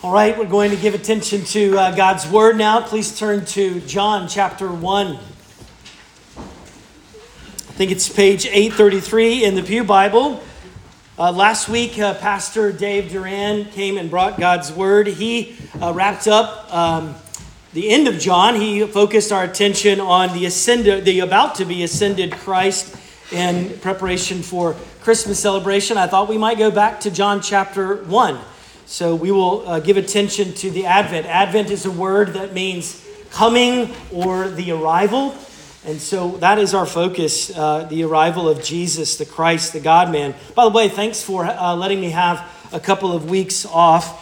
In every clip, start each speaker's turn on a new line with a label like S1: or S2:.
S1: All right, we're going to give attention to God's Word now. Please turn to John chapter 1. I think it's page 833 in the Pew Bible. Last week, Pastor Dave Duran came and brought God's Word. He wrapped up the end of John. He focused our attention on the about to be ascended Christ in preparation for Christmas celebration. I thought we might go back to John chapter 1. So we will give attention to the Advent. Advent is a word that means coming or the arrival. And so that is our focus, the arrival of Jesus, the Christ, the God-man. By the way, thanks for letting me have a couple of weeks off.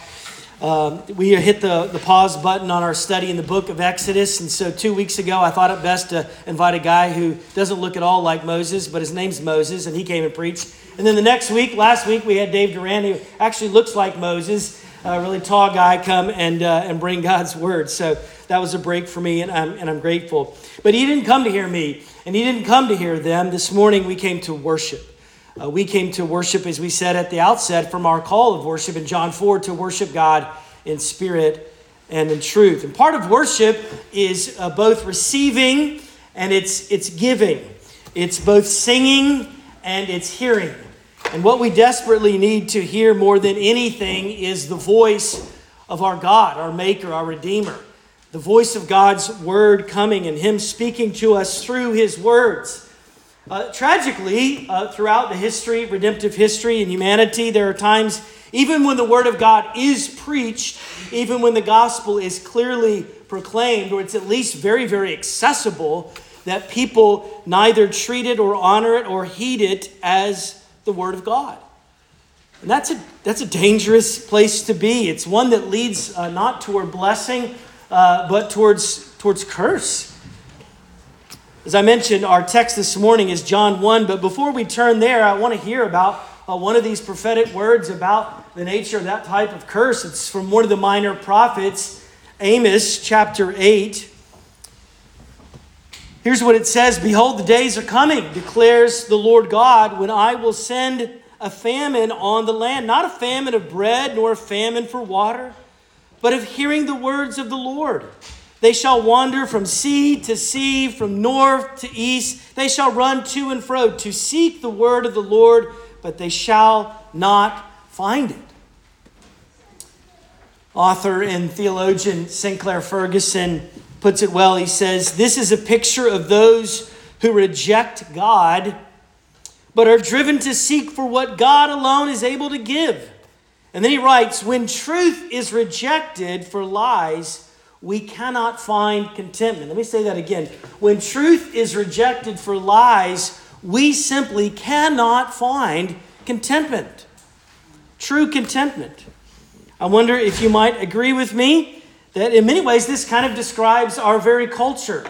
S1: We hit the pause button on our study in the book of Exodus. And so 2 weeks ago, I thought it best to invite a guy who doesn't look at all like Moses, but his name's Moses, and he came and preached. And then last week, we had Dave Duran, who actually looks like Moses, a really tall guy, come and bring God's word. So that was a break for me, and I'm grateful. But he didn't come to hear me, and he didn't come to hear them. This morning, we came to worship. We came to worship, as we said at the outset, from our call of worship in John 4, to worship God in spirit and in truth. And part of worship is both receiving and it's giving. It's both singing and it's hearing. And what we desperately need to hear more than anything is the voice of our God, our Maker, our Redeemer. The voice of God's word coming and Him speaking to us through His words. Tragically, throughout the history, redemptive history and humanity, there are times, even when the word of God is preached, even when the gospel is clearly proclaimed, or it's at least very, very accessible, that people neither treat it or honor it or heed it as the word of God. And that's a dangerous place to be. It's one that leads not toward blessing, but towards curse. As I mentioned, our text this morning is John 1, but before we turn there, I want to hear about one of these prophetic words about the nature of that type of curse. It's from one of the minor prophets, Amos chapter 8. Here's what it says: "Behold, the days are coming, declares the Lord God, when I will send a famine on the land, not a famine of bread, nor a famine for water, but of hearing the words of the Lord. They shall wander from sea to sea, from north to east. They shall run to and fro to seek the word of the Lord, but they shall not find it." Author and theologian Sinclair Ferguson puts it well. He says, "This is a picture of those who reject God, but are driven to seek for what God alone is able to give." And then he writes, "When truth is rejected for lies, we cannot find contentment." Let me say that again. When truth is rejected for lies, we simply cannot find contentment. True contentment. I wonder if you might agree with me that in many ways this kind of describes our very culture,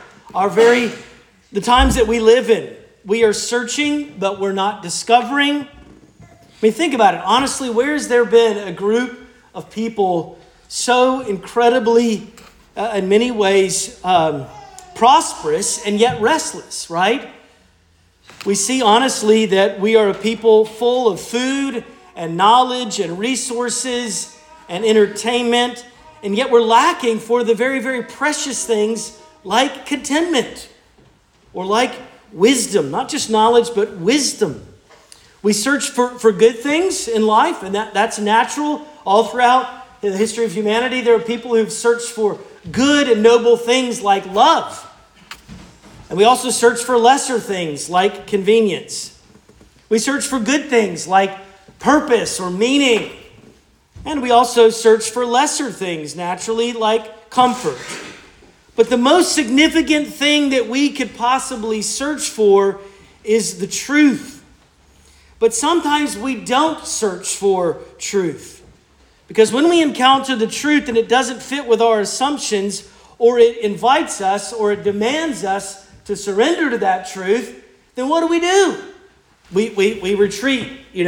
S1: the times that we live in. We are searching, but we're not discovering. I mean, think about it. Honestly, where has there been a group of people so incredibly, in many ways, prosperous and yet restless, right? We see honestly that we are a people full of food and knowledge and resources and entertainment, and yet we're lacking for the very, very precious things like contentment or like wisdom, not just knowledge, but wisdom. We search for good things in life, and that's natural. All throughout the history of humanity, there are people who've searched for good and noble things like love. And we also search for lesser things like convenience. We search for good things like purpose or meaning. And we also search for lesser things, naturally, like comfort. But the most significant thing that we could possibly search for is the truth. But sometimes we don't search for truth. Because when we encounter the truth and it doesn't fit with our assumptions, or it invites us, or it demands us to surrender to that truth, then what do? We retreat,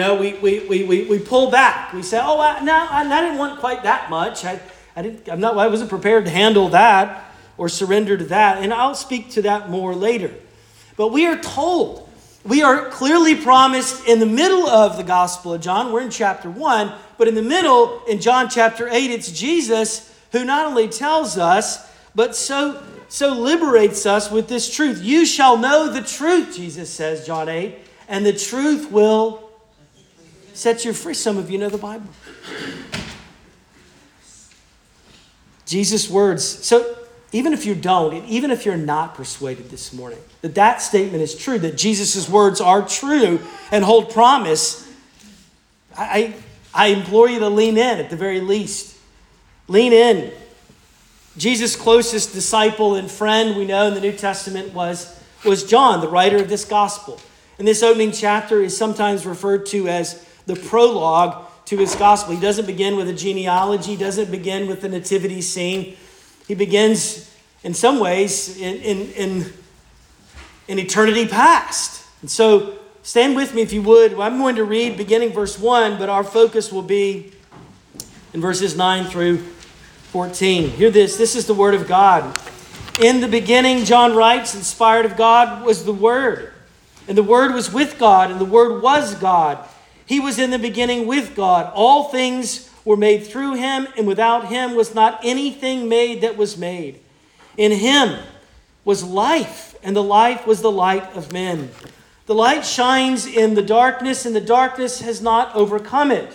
S1: we pull back. We say, I didn't want quite that much. I wasn't prepared to handle that or surrender to that. And I'll speak to that more later. But we are told We are clearly promised in the middle of the Gospel of John. We're in chapter 1, but in the middle, in John chapter 8, it's Jesus who not only tells us, but so liberates us with this truth. You shall know the truth, Jesus says, John 8, and the truth will set you free. Some of you know the Bible. Jesus' words. So even if you don't, and even if you're not persuaded this morning, that statement is true, that Jesus' words are true and hold promise, I implore you to lean in at the very least. Lean in. Jesus' closest disciple and friend, we know in the New Testament, was John, the writer of this gospel. And this opening chapter is sometimes referred to as the prologue to his gospel. He doesn't begin with a genealogy. He doesn't begin with the nativity scene. He begins, in some ways, in eternity past. And so, stand with me if you would. I'm going to read beginning verse 1, but our focus will be in verses 9 through 14. Hear this. This is the word of God. In the beginning, John writes, inspired of God was the Word. And the Word was with God, and the Word was God. He was in the beginning with God. All things were made through him, and without him was not anything made that was made. In him was life, and the life was the light of men. The light shines in the darkness, and the darkness has not overcome it.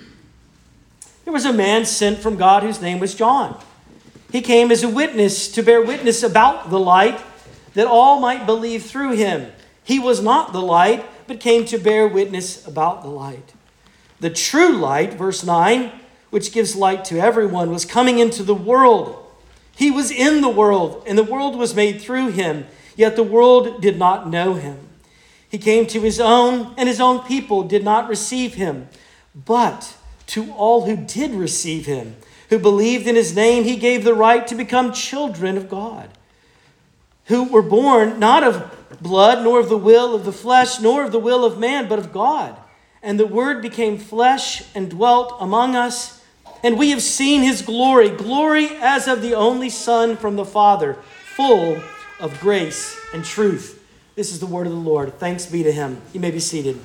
S1: There was a man sent from God whose name was John. He came as a witness to bear witness about the light, that all might believe through him. He was not the light, but came to bear witness about the light. The true light, verse 9, which gives light to everyone, was coming into the world. He was in the world, and the world was made through him, yet the world did not know him. He came to his own, and his own people did not receive him. But to all who did receive him, who believed in his name, he gave the right to become children of God, who were born not of blood, nor of the will of the flesh, nor of the will of man, but of God. And the Word became flesh and dwelt among us, and we have seen his glory, glory as of the only Son from the Father, full of grace and truth. This is the word of the Lord. Thanks be to him. You may be seated.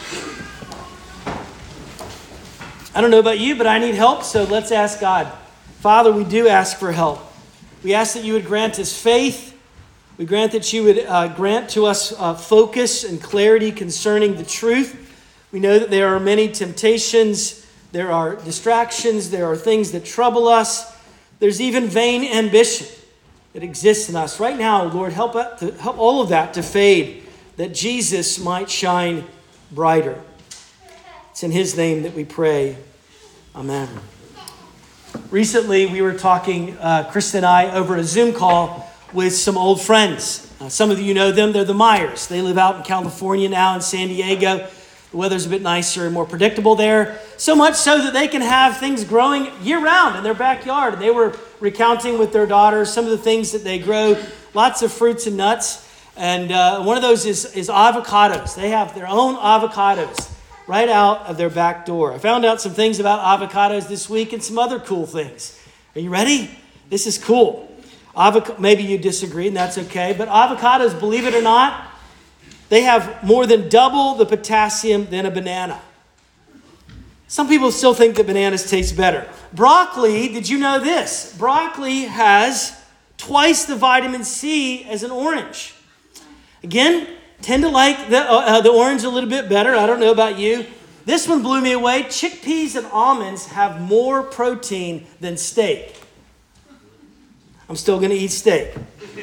S1: I don't know about you, but I need help, so let's ask God. Father, we do ask for help. We ask that you would grant us faith. We grant that you would grant to us focus and clarity concerning the truth. We know that there are many temptations, there are distractions, there are things that trouble us. There's even vain ambition that exists in us. Right now, Lord, help all of that to fade, that Jesus might shine brighter. It's in his name that we pray. Amen. Recently, we were talking, Krista and I, over a Zoom call with some old friends. Some of you know them. They're the Myers. They live out in California now, in San Diego. The weather's a bit nicer and more predictable there. So much so that they can have things growing year-round in their backyard. And they were recounting with their daughters some of the things that they grow. Lots of fruits and nuts. And one of those is avocados. They have their own avocados right out of their back door. I found out some things about avocados this week and some other cool things. Are you ready? This is cool. Maybe you disagree, and that's okay. But avocados, believe it or not, they have more than double the potassium than a banana. Some people still think that bananas taste better. Broccoli, did you know this? Broccoli has twice the vitamin C as an orange. Again, tend to like the orange a little bit better. I don't know about you. This one blew me away. Chickpeas and almonds have more protein than steak. I'm still going to eat steak.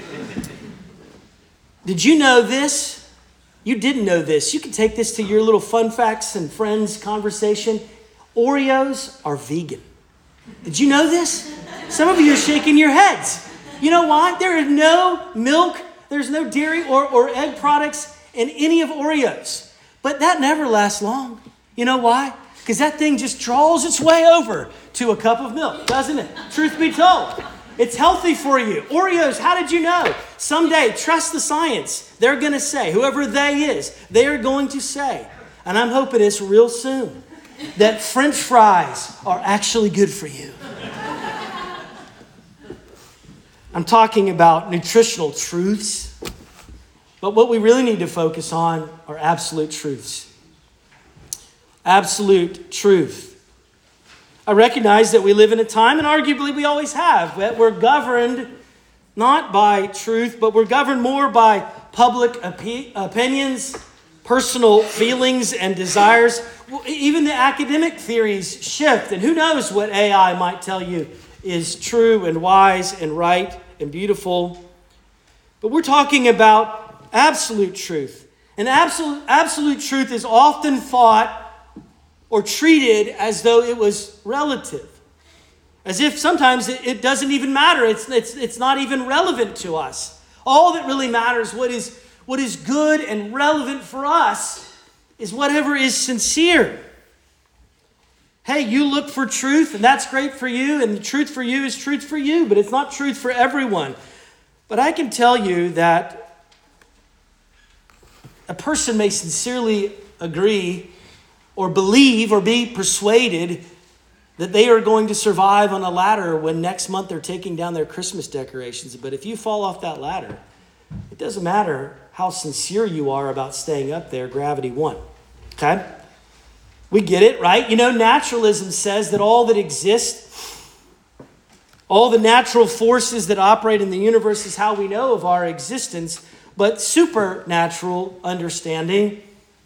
S1: Did you know this? You didn't know this. You can take this to your little fun facts and friends conversation. Oreos are vegan. Did you know this? Some of you are shaking your heads. You know why? There is no milk, there's no dairy or egg products in any of Oreos. But that never lasts long. You know why? Because that thing just draws its way over to a cup of milk, doesn't it? Truth be told. It's healthy for you. Oreos, how did you know? Someday, trust the science. They're going to say, whoever they is, they are going to say, and I'm hoping it's real soon, that French fries are actually good for you. I'm talking about nutritional truths. But what we really need to focus on are absolute truths. Absolute truth. I recognize that we live in a time, and arguably we always have, that we're governed not by truth, but we're governed more by public opinions, personal feelings and desires. Even the academic theories shift, and who knows what AI might tell you is true and wise and right and beautiful. But we're talking about absolute truth. And absolute truth is often thought or treated as though it was relative. As if sometimes it doesn't even matter. It's not even relevant to us. All that really matters, what is good and relevant for us, is whatever is sincere. Hey, you look for truth, and that's great for you, and the truth for you is truth for you, but it's not truth for everyone. But I can tell you that a person may sincerely agree or believe or be persuaded that they are going to survive on a ladder when next month they're taking down their Christmas decorations. But if you fall off that ladder, it doesn't matter how sincere you are about staying up there, gravity won. Okay? We get it, right? You know, naturalism says that all that exists, all the natural forces that operate in the universe is how we know of our existence. But supernatural understanding,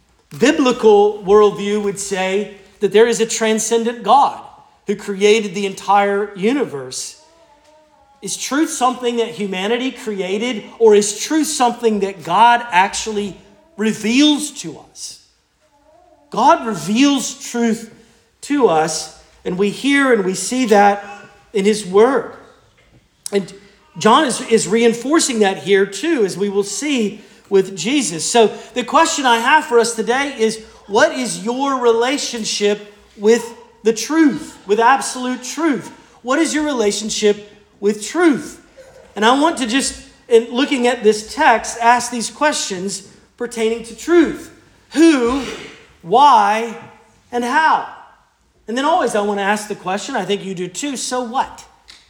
S1: biblical worldview would say that there is a transcendent God who created the entire universe. Is truth something that humanity created, or is truth something that God actually reveals to us? God reveals truth to us, and we hear and we see that in His Word. And John is reinforcing that here too, as we will see with Jesus. So the question I have for us today is, what is your relationship with the truth, with absolute truth? What is your relationship with truth? And I want to just, in looking at this text, ask these questions pertaining to truth. Who, why, and how? And then always I want to ask the question, I think you do too, so what?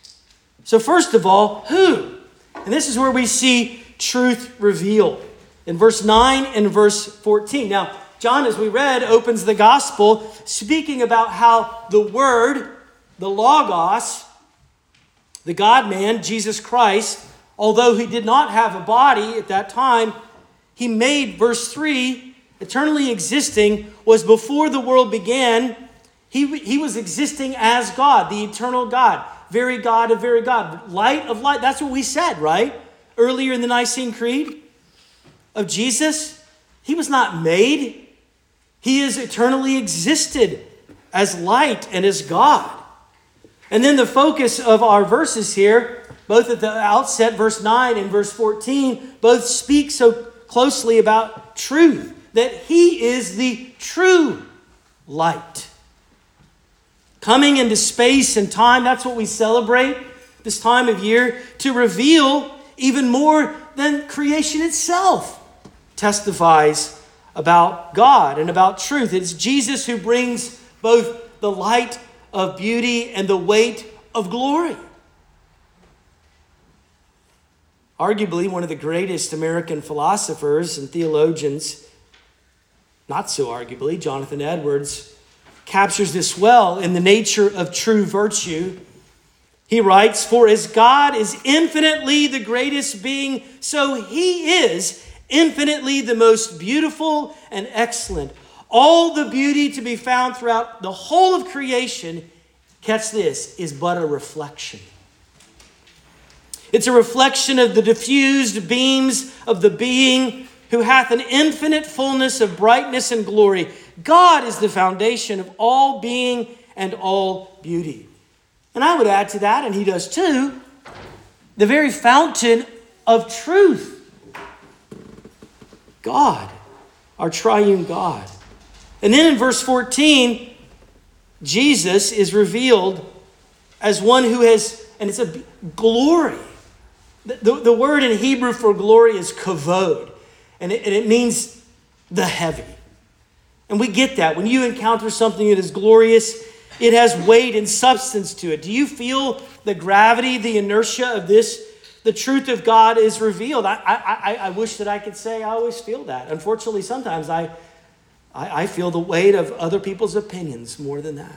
S1: So first of all, who? And this is where we see truth revealed. In verse 9 and verse 14. Now, John, as we read, opens the gospel speaking about how the Word, the Logos, the God-man, Jesus Christ, although He did not have a body at that time, He made, verse 3, eternally existing, was before the world began. He was existing as God, the eternal God, very God of very God, light of light. That's what we said, right? Earlier in the Nicene Creed of Jesus. He was not made. He is eternally existed as light and as God. And then the focus of our verses here, both at the outset, verse 9 and verse 14, both speak so closely about truth, that He is the true light. Coming into space and time, that's what we celebrate this time of year, to reveal even more than creation itself testifies about God and about truth. It's Jesus who brings both the light of beauty and the weight of glory. Arguably one of the greatest American philosophers and theologians, not so arguably, Jonathan Edwards, captures this well in The Nature of True Virtue. He writes, "For as God is infinitely the greatest being, so He is infinitely the most beautiful and excellent. All the beauty to be found throughout the whole of creation," catch this, "is but a reflection." It's a reflection of the diffused beams of the being who hath an infinite fullness of brightness and glory. God is the foundation of all being and all beauty. And I would add to that, and he does too, the very fountain of truth. God, our triune God. And then in verse 14, Jesus is revealed as one who has, and it's a glory. The word in Hebrew for glory is kavod, and it means the heavy. And we get that. When you encounter something that is glorious, it has weight and substance to it. Do you feel the gravity, the inertia of this the truth of God is revealed. I wish that I could say I always feel that. Unfortunately, sometimes I feel the weight of other people's opinions more than that.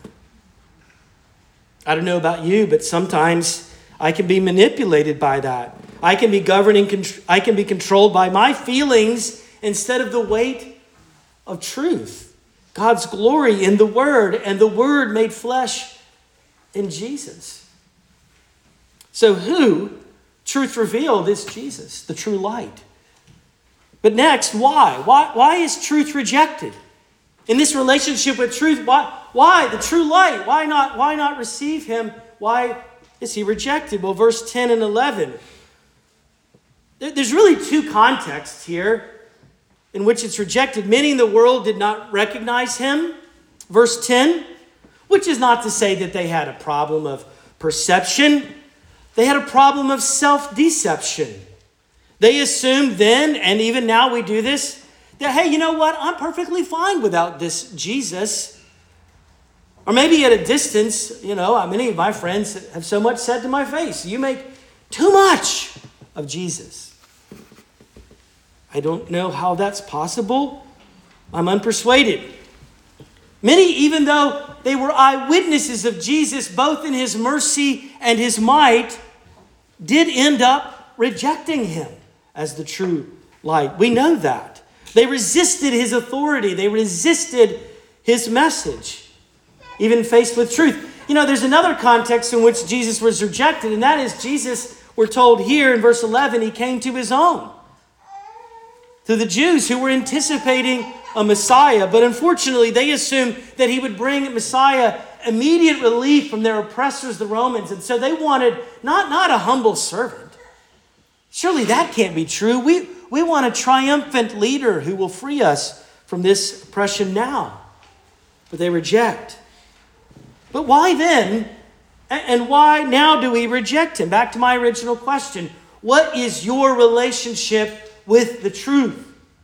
S1: I don't know about you, but sometimes I can be manipulated by that. I can be I can be controlled by my feelings instead of the weight of truth. God's glory in the Word, and the Word made flesh in Jesus. So who, truth revealed, is Jesus, the true light. But next, why? Why is truth rejected? In this relationship with truth, why the true light? Why not receive him? Why is he rejected? Well, verse 10 and 11. There's really two contexts here in which it's rejected. Many in the world did not recognize him. Verse 10, which is not to say that they had a problem of perception. They had a problem of self-deception. They assumed then, and even now we do this, that, hey, you know what? I'm perfectly fine without this Jesus. Or maybe at a distance, many of my friends have so much said to my face, you make too much of Jesus. I don't know how that's possible. I'm unpersuaded. Many, even though they were eyewitnesses of Jesus, both in his mercy and his might, did end up rejecting him as the true light. We know that. They resisted his authority. They resisted his message, even faced with truth. There's another context in which Jesus was rejected, and that is Jesus, we're told here in verse 11, he came to his own, to the Jews who were anticipating a Messiah. But unfortunately, they assumed that he would bring Messiah immediate relief from their oppressors, the Romans. And so they wanted not a humble servant. Surely that can't be true. We want a triumphant leader who will free us from this oppression now. But they reject. But why then? And why now do we reject him? Back to my original question. What is your relationship with the truth?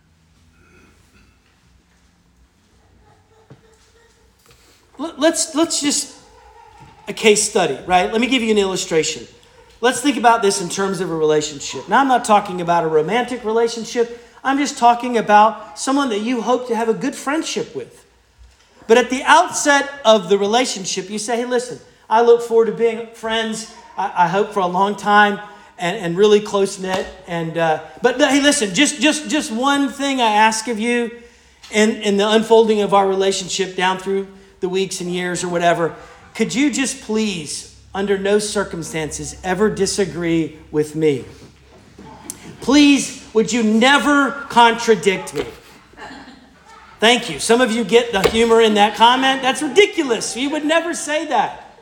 S1: Let's just a case study, right? Let me give you an illustration. Let's think about this in terms of a relationship. Now, I'm not talking about a romantic relationship. I'm just talking about someone that you hope to have a good friendship with. But at the outset of the relationship, you say, hey, listen, I look forward to being friends, I hope for a long time, and really close-knit. But hey, listen, just one thing I ask of you in the unfolding of our relationship down through the weeks and years or whatever. Could you just please, under no circumstances, ever disagree with me? Please, would you never contradict me? Thank you. Some of you get the humor in that comment. That's ridiculous. You would never say that.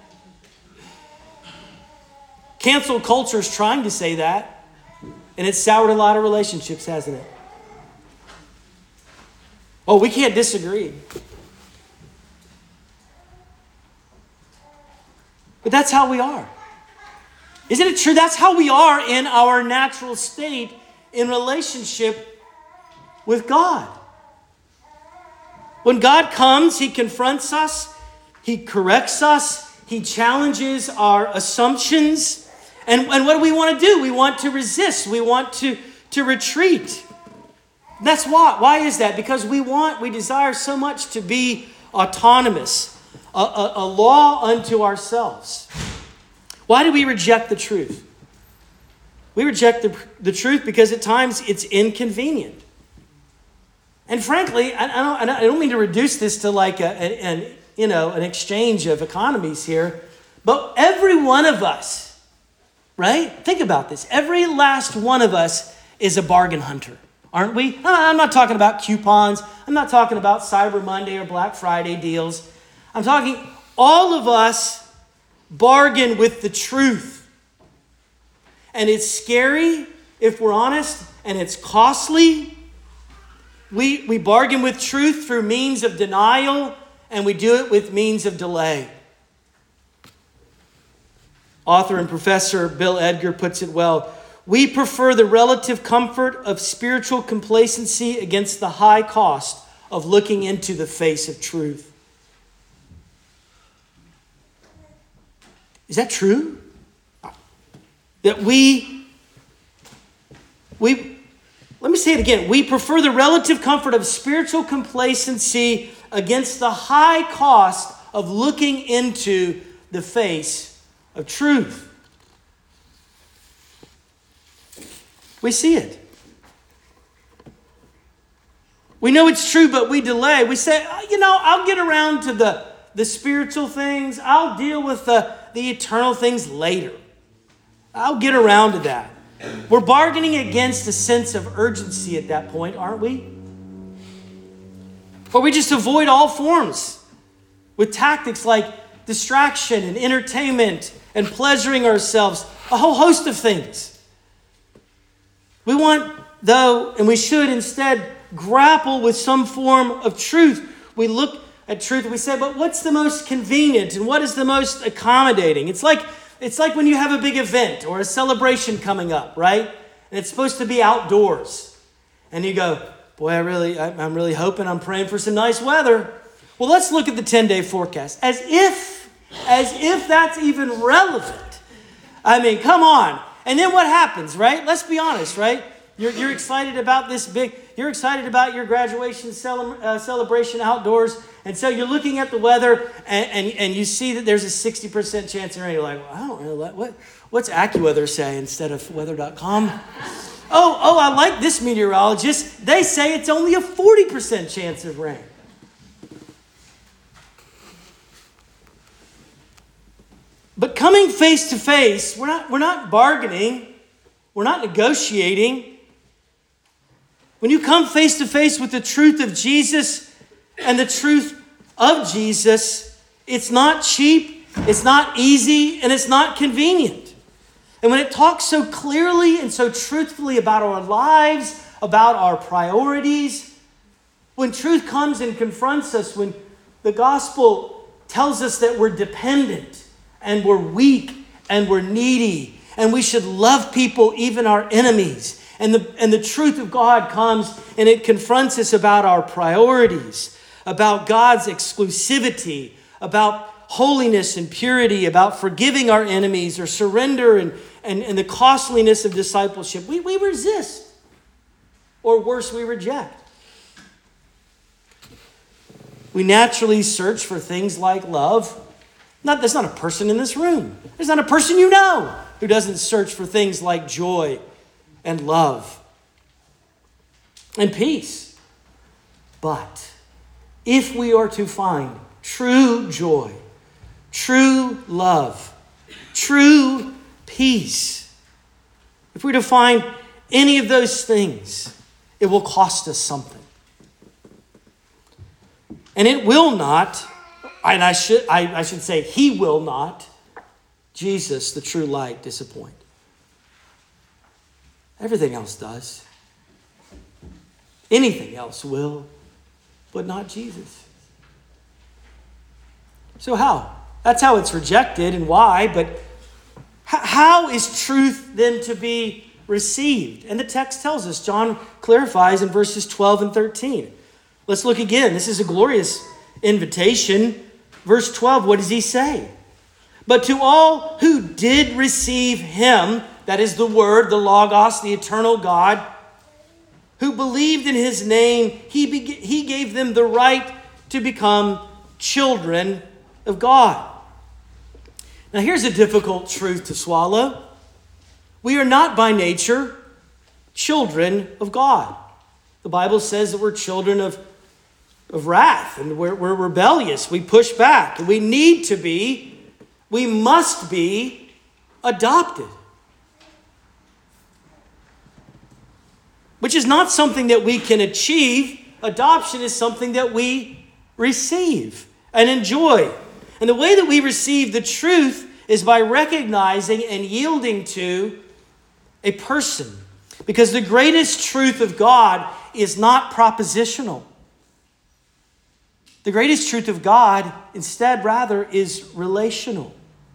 S1: Cancel culture is trying to say that, and it's soured a lot of relationships, hasn't it? Oh, we can't disagree. But that's how we are. Isn't it true? That's how we are in our natural state in relationship with God. When God comes, he confronts us, he corrects us, he challenges our assumptions. And what do we want to do? We want to resist. We want to retreat. That's why. Why is that? Because we desire so much to be autonomous. A law unto ourselves. Why do we reject the truth? We reject the truth because at times it's inconvenient. And frankly, I don't mean to reduce this to like an exchange of economies here, but every one of us, right? Think about this. Every last one of us is a bargain hunter, aren't we? I'm not talking about coupons. I'm not talking about Cyber Monday or Black Friday deals. I'm talking all of us bargain with the truth. And it's scary, if we're honest, and it's costly. We bargain with truth through means of denial, and we do it with means of delay. Author and professor Bill Edgar puts it well. We prefer the relative comfort of spiritual complacency against the high cost of looking into the face of truth. Is that true? That we Let me say it again. We prefer the relative comfort of spiritual complacency against the high cost of looking into the face of truth. We see it. We know it's true, but we delay. We say, I'll get around to the spiritual things. I'll deal with the eternal things later. I'll get around to that. We're bargaining against a sense of urgency at that point, aren't we? Or we just avoid all forms with tactics like distraction and entertainment and pleasuring ourselves, a whole host of things. We want, though, and we should instead grapple with some form of truth. We look at truth and we say, but what's the most convenient and what is the most accommodating? It's like when you have a big event or a celebration coming up, right? And it's supposed to be outdoors. And you go, boy, I'm really hoping, I'm praying for some nice weather. Well, let's look at the 10-day forecast. As if that's even relevant. I mean, come on. And then what happens, right? Let's be honest, right? You're excited about you're excited about your graduation celebration outdoors. And so you're looking at the weather and you see that there's a 60% chance of rain. You're like, well, I don't know, what's AccuWeather say instead of weather.com? Oh, I like this meteorologist. They say it's only a 40% chance of rain. But coming face to face, we're not bargaining. We're not negotiating. When you come face to face with the truth of Jesus and the truth of Jesus, it's not cheap, it's not easy, and it's not convenient. And when it talks so clearly and so truthfully about our lives, about our priorities, when truth comes and confronts us, when the gospel tells us that we're dependent and we're weak and we're needy and we should love people, even our enemies, and the truth of God comes and it confronts us about our priorities, about God's exclusivity, about holiness and purity, about forgiving our enemies or surrender and the costliness of discipleship. We resist. Or worse, we reject. We naturally search for things like love. There's not a person in this room. There's not a person you know who doesn't search for things like joy and love and peace. But if we are to find true joy, true love, true peace, if we're to find any of those things, it will cost us something. And it will not, and I should say, he will not, Jesus, the true light, disappoint. Everything else does. Anything else will, but not Jesus. So how? That's how it's rejected and why, but how is truth then to be received? And the text tells us, John clarifies in verses 12 and 13. Let's look again. This is a glorious invitation. Verse 12, what does he say? But to all who did receive him, that is the Word, the Logos, the eternal God, who believed in his name, he gave them the right to become children of God. Now here's a difficult truth to swallow. We are not by nature children of God. The Bible says that we're children of wrath and we're rebellious. We push back. And we must be adopted. Which is not something that we can achieve. Adoption is something that we receive and enjoy. And the way that we receive the truth is by recognizing and yielding to a person. Because the greatest truth of God is not propositional. The greatest truth of God, instead, rather, is relational.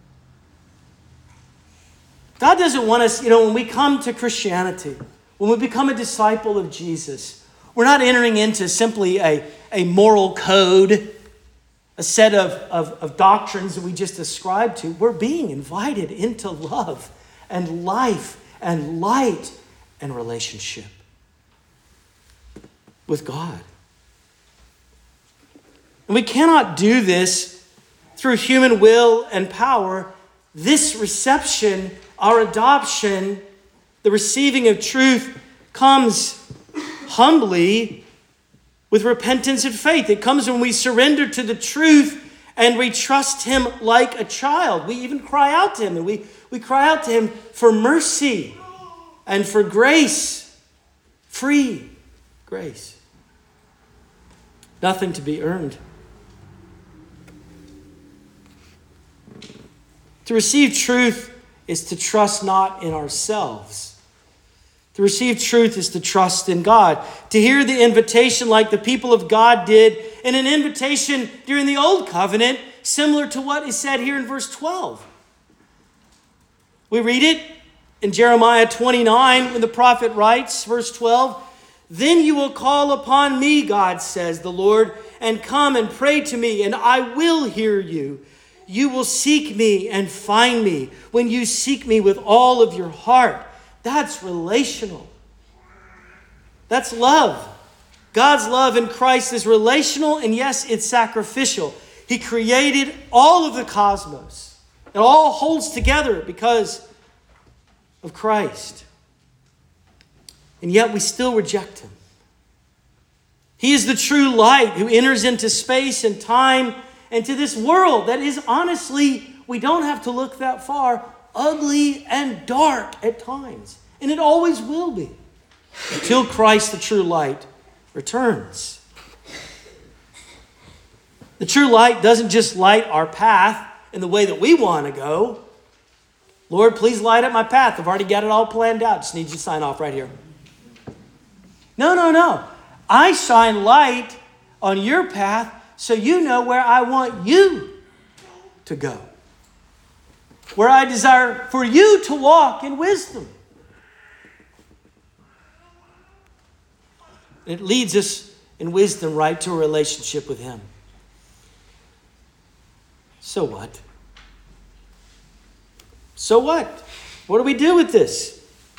S1: God doesn't want us, when we come to Christianity, when we become a disciple of Jesus, we're not entering into simply a moral code, a set of doctrines that we just ascribe to. We're being invited into love and life and light and relationship with God. And we cannot do this through human will and power. This reception, our adoption, the receiving of truth comes humbly with repentance and faith. It comes when we surrender to the truth and we trust him like a child. We even cry out to him, and we cry out to him for mercy and for grace, free grace. Nothing to be earned. To receive truth is to trust not in ourselves. To receive truth is to trust in God. To hear the invitation like the people of God did, and an invitation during the Old Covenant, similar to what is said here in verse 12. We read it in Jeremiah 29 when the prophet writes, verse 12, "Then you will call upon me, God says the Lord, and come and pray to me, and I will hear you. You will seek me and find me when you seek me with all of your heart." That's relational. That's love. God's love in Christ is relational, and yes, it's sacrificial. He created all of the cosmos. It all holds together because of Christ. And yet we still reject him. He is the true light who enters into space and time and to this world that is honestly, we don't have to look that far, ugly and dark at times. And it always will be until Christ, the true light, returns. The true light doesn't just light our path in the way that we want to go. Lord, please light up my path. I've already got it all planned out. Just need you to sign off right here. No. I shine light on your path so you know where I want you to go. Where I desire for you to walk in wisdom. It leads us in wisdom right to a relationship with him. So what? So what? What do we do with this?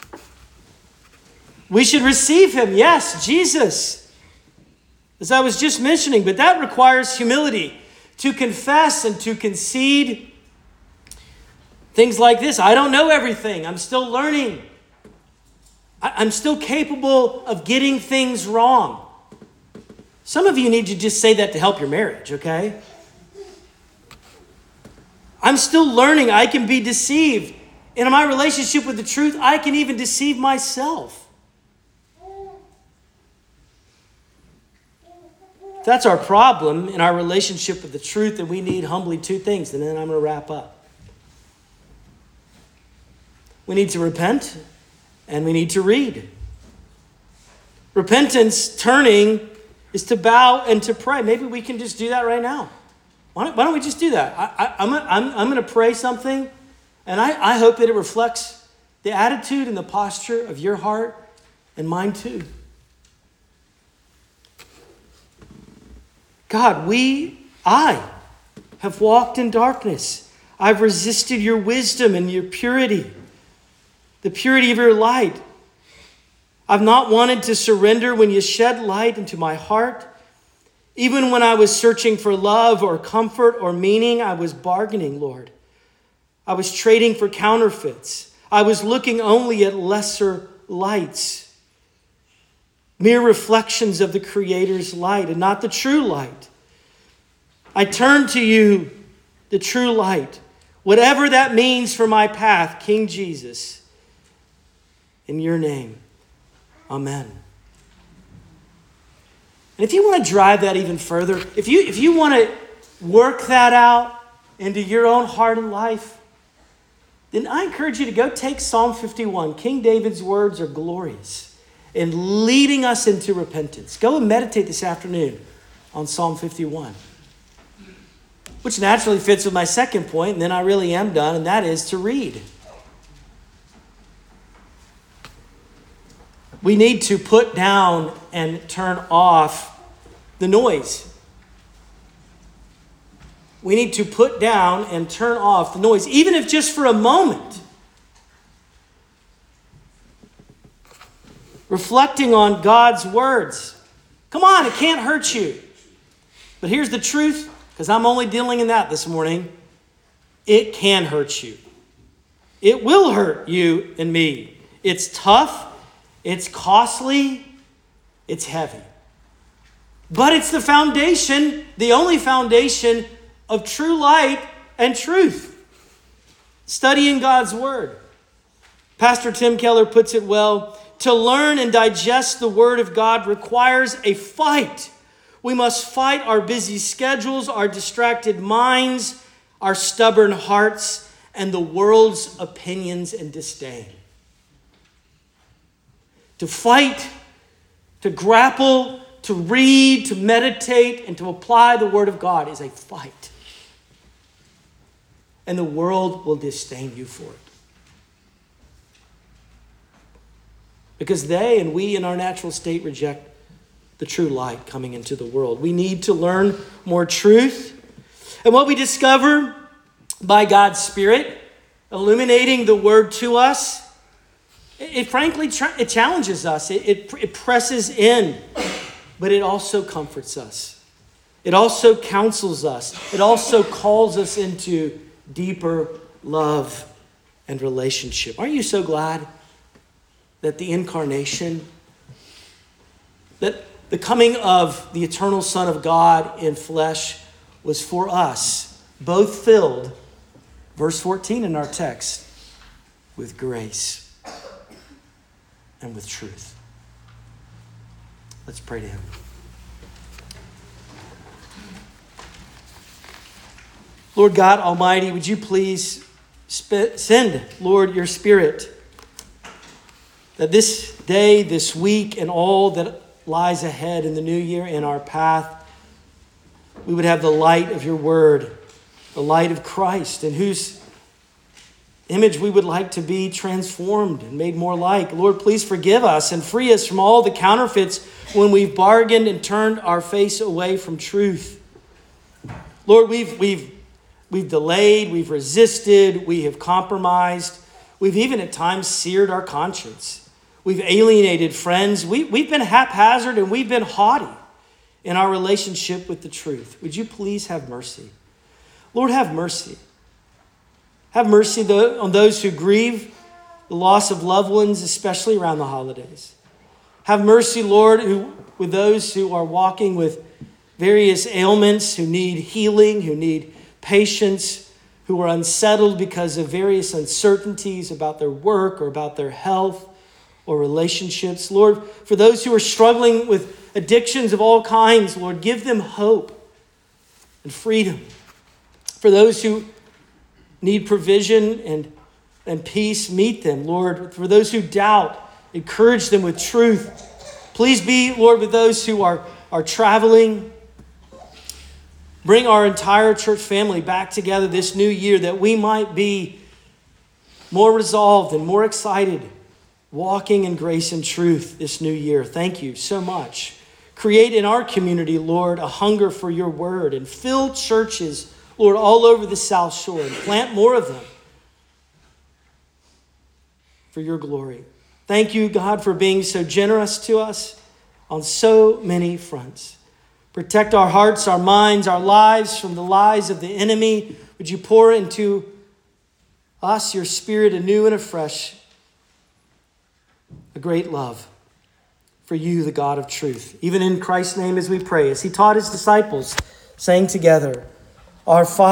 S1: We should receive him. Yes, Jesus. As I was just mentioning, but that requires humility to confess and to concede things like this. I don't know everything. I'm still learning. I'm still capable of getting things wrong. Some of you need to just say that to help your marriage, okay? I'm still learning. I can be deceived. In my relationship with the truth, I can even deceive myself. If that's our problem in our relationship with the truth, then we need humbly two things, and then I'm going to wrap up. We need to repent, and we need to read. Repentance, turning, is to bow and to pray. Maybe we can just do that right now. Why don't we just do that? I'm going to pray something, and I hope that it reflects the attitude and the posture of your heart and mine too. God, I have walked in darkness. I've resisted your wisdom and your purity, the purity of your light. I've not wanted to surrender when you shed light into my heart. Even when I was searching for love or comfort or meaning, I was bargaining, Lord. I was trading for counterfeits. I was looking only at lesser lights, mere reflections of the Creator's light and not the true light. I turn to you, the true light, whatever that means for my path, King Jesus. In your name, amen. And if you want to drive that even further, if you want to work that out into your own heart and life, then I encourage you to go take Psalm 51. King David's words are glorious in leading us into repentance. Go and meditate this afternoon on Psalm 51, which naturally fits with my second point, and then I really am done, and that is to read. We need to put down and turn off the noise. We need to put down and turn off the noise, even if just for a moment. reflecting on God's words. Come on, it can't hurt you. But here's the truth, because I'm only dealing in that this morning. It can hurt you. It will hurt you and me. It's tough. It's costly. It's heavy. But it's the foundation, the only foundation of true light and truth. Studying God's word. Pastor Tim Keller puts it well. To learn and digest the word of God requires a fight. We must fight our busy schedules, our distracted minds, our stubborn hearts, and the world's opinions and disdain. To fight, to grapple, to read, to meditate, and to apply the word of God is a fight. And the world will disdain you for it. Because they and we in our natural state reject the true light coming into the world. We need to learn more truth. And what we discover by God's Spirit, illuminating the word to us, it frankly it challenges us. It presses in, but it also comforts us. It also counsels us. It also calls us into deeper love and relationship. Aren't you so glad that the incarnation, that the coming of the eternal Son of God in flesh was for us, both filled, verse 14 in our text, with grace and with truth? Let's pray to him. Lord God Almighty, would you please send, Lord, your Spirit, that this day, this week, and all that lies ahead in the new year in our path, we would have the light of your word, the light of Christ, in whose image we would like to be transformed and made more like. Lord, please forgive us and free us from all the counterfeits when we've bargained and turned our face away from truth. Lord, we've delayed, we've resisted, we have compromised. We've even at times seared our conscience. We've alienated friends. We've been haphazard and we've been haughty in our relationship with the truth. Would you please have mercy? Lord, have mercy. Have mercy on those who grieve the loss of loved ones, especially around the holidays. Have mercy, Lord, with those who are walking with various ailments, who need healing, who need patience, who are unsettled because of various uncertainties about their work or about their health or relationships. Lord, for those who are struggling with addictions of all kinds, Lord, give them hope and freedom. For those who need provision and peace, meet them, Lord. For those who doubt, encourage them with truth. Please be, Lord, with those who are traveling. Bring our entire church family back together this new year that we might be more resolved and more excited, walking in grace and truth this new year. Thank you so much. Create in our community, Lord, a hunger for your word, and fill churches, Lord, all over the South Shore, and plant more of them for your glory. Thank you, God, for being so generous to us on so many fronts. Protect our hearts, our minds, our lives from the lies of the enemy. Would you pour into us your Spirit anew and afresh, a great love for you, the God of truth. Even in Christ's name as we pray, as he taught his disciples, saying together, Our Father,